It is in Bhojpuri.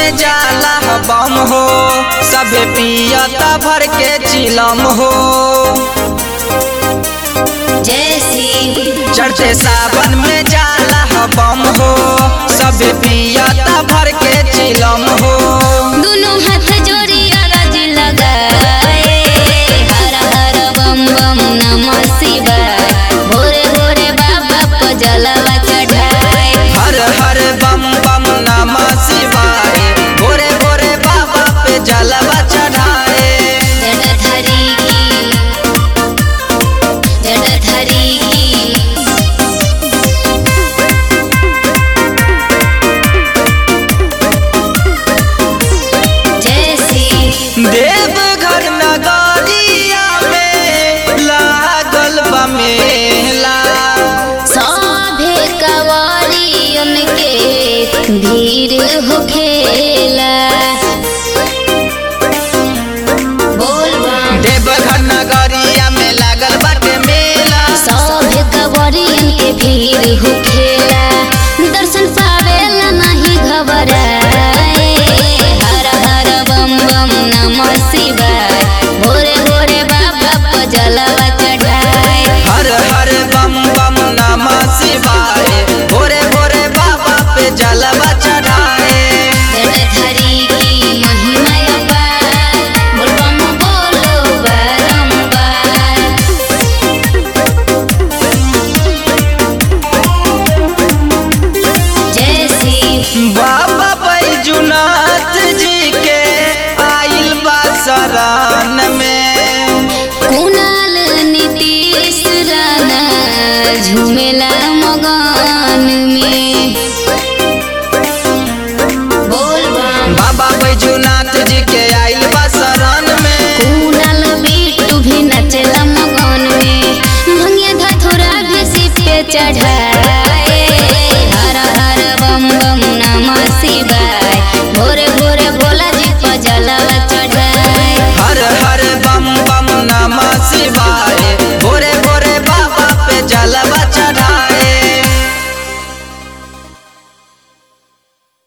में जाला बम हो, सबे पियता भर के चिलम हो। चढ़ते सावन में जाला बम हो, सबे पियता भर के चिलम हो। दोनों हाथ जोड़ी अरज लगाए, हर हर बम बम नमः शिवाय। भोरे भोरे बाबा को जलवा चढ़ाए, हर हर बम बम नमः शिवाय। भोरे भोरे बाबा पे जलवा चढ़ाए। जटाधारी की जटाधारी की देवघर नगरिया में लागल बा मेला, सभे कवरियन के भीड़ होखेला। देवघर नगरिया में लागल बाटे मेला, सभे कवरियन के भीड़ होखेला। दर्शन पावेला नहीं घबराए, हर हर बम बम नमः शिवाय। भोरे भोरे बाबा को जलवा चढ़ाए, हर हर बम बम नमः शिवाय।